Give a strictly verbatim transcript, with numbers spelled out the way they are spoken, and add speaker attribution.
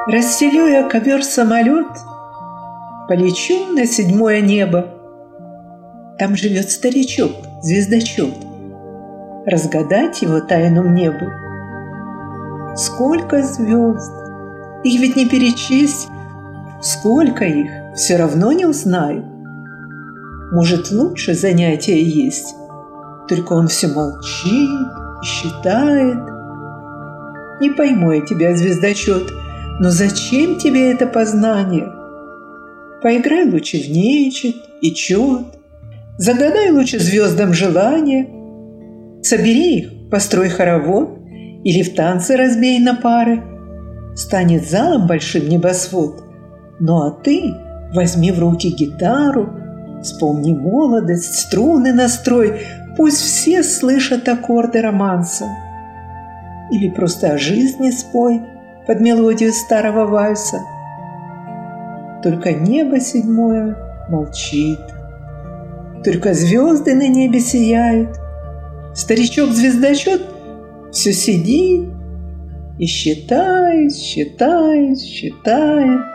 Speaker 1: Расстелю я ковер-самолет, полечу на седьмое небо. Там живет старичок, звездочет. Разгадать его тайну мне бы. Сколько звезд! Их ведь не перечесть. Сколько их, все равно не узнаю. Может, лучше занятие есть. Только он все молчит и считает. Не пойму я тебя, звездочет, но зачем тебе это познание? Поиграй лучше в нечет и чет, загадай лучше звездам желания, собери их, построй хоровод или в танце разбей на пары. Станет залом большим небосвод. Ну а ты возьми в руки гитару, вспомни молодость, струны настрой, пусть все слышат аккорды романса. Или просто о жизни спой под мелодию старого вальса. Только небо седьмое молчит, только звезды на небе сияют. Старичок-звездочет все сидит и считает, считает, считает.